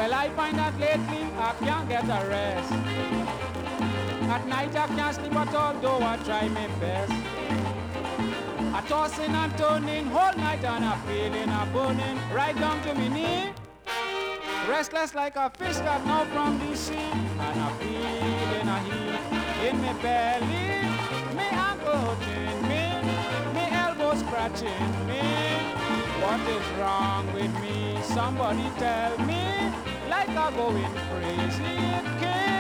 Well, I find that lately I can't get a rest. At night I can't sleep at all, though I try my best. I tossing and turning whole night and I feeling a burning right down to me knee. Restless like a fish that now from the sea, and I feeling a heat in my belly. Me ankle hurting me, me elbow scratching me. What is wrong with me? Somebody tell me. Like I'm going crazy, it can't.